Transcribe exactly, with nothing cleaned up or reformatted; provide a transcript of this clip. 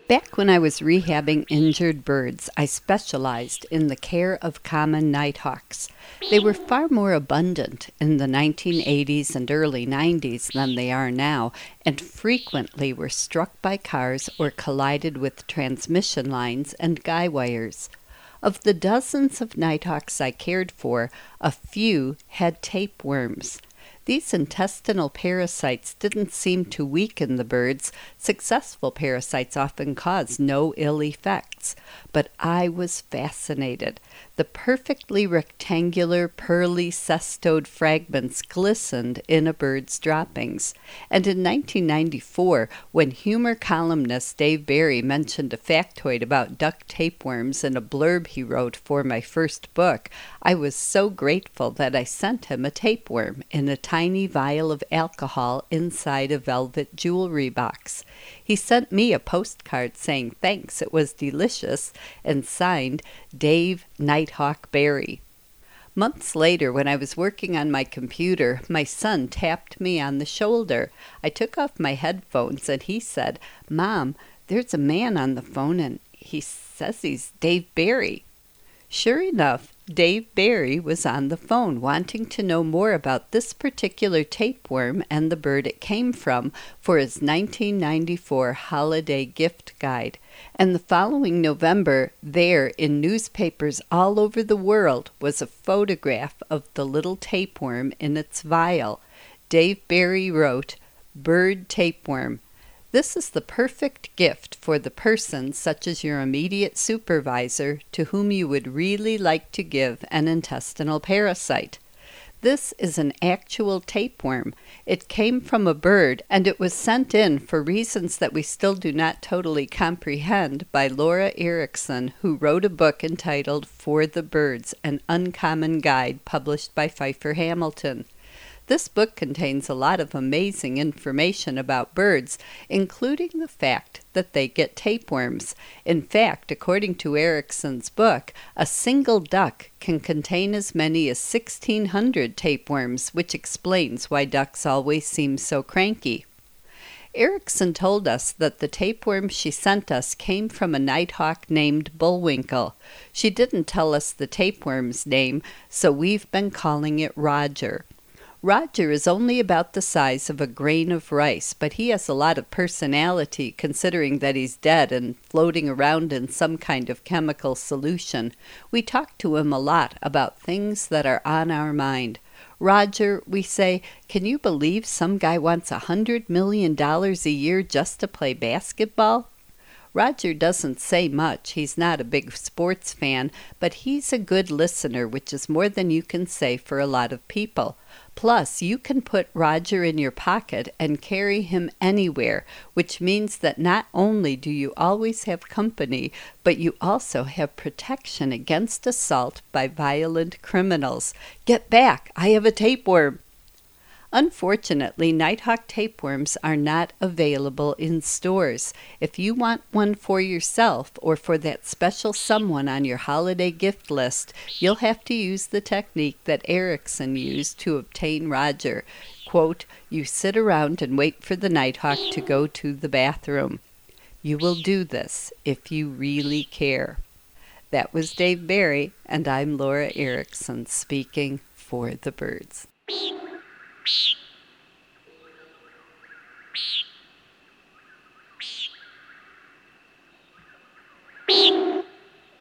Back when I was rehabbing injured birds, I specialized in the care of common nighthawks. They were far more abundant in the nineteen eighties and early nineties than they are now, and frequently were struck by cars or collided with transmission lines and guy wires. Of the dozens of nighthawks I cared for, a few had tapeworms. These intestinal parasites didn't seem to weaken the birds. Successful parasites often cause no ill effects. But I was fascinated. The perfectly rectangular, pearly cestode fragments glistened in a bird's droppings. And in nineteen ninety-four, when humor columnist Dave Barry mentioned a factoid about duck tapeworms in a blurb he wrote for my first book, I was so grateful that I sent him a tapeworm in a tiny vial of alcohol inside a velvet jewelry box. He sent me a postcard saying thanks, it was delicious, and signed Dave Nighthawk Barry. Months later, when I was working on my computer, my son tapped me on the shoulder. I took off my headphones and he said, "Mom, there's a man on the phone and he says he's Dave Barry." Sure enough, Dave Barry was on the phone wanting to know more about this particular tapeworm and the bird it came from for his nineteen ninety-four holiday gift guide. And the following November, there in newspapers all over the world was a photograph of the little tapeworm in its vial. Dave Barry wrote, "Bird tapeworm. This is the perfect gift for the person, such as your immediate supervisor, to whom you would really like to give an intestinal parasite. This is an actual tapeworm. It came from a bird, and it was sent in for reasons that we still do not totally comprehend by Laura Erickson, who wrote a book entitled For the Birds, an Uncommon Guide, published by Pfeiffer Hamilton. This book contains a lot of amazing information about birds, including the fact that they get tapeworms. In fact, according to Erickson's book, a single duck can contain as many as sixteen hundred tapeworms, which explains why ducks always seem so cranky. Erickson told us that the tapeworm she sent us came from a nighthawk named Bullwinkle. She didn't tell us the tapeworm's name, so we've been calling it Roger. Roger is only about the size of a grain of rice, but he has a lot of personality considering that he's dead and floating around in some kind of chemical solution. We talk to him a lot about things that are on our mind. "Roger," we say, "can you believe some guy wants a hundred million dollars a year just to play basketball?" Roger doesn't say much. He's not a big sports fan, but he's a good listener, which is more than you can say for a lot of people. Plus, you can put Roger in your pocket and carry him anywhere, which means that not only do you always have company, but you also have protection against assault by violent criminals. Get back! I have a tapeworm! Unfortunately, nighthawk tapeworms are not available in stores. If you want one for yourself or for that special someone on your holiday gift list, you'll have to use the technique that Erickson used to obtain Roger. Quote, "You sit around and wait for the nighthawk to go to the bathroom. You will do this if you really care." That was Dave Barry, and I'm Laura Erickson speaking for the birds. Psst.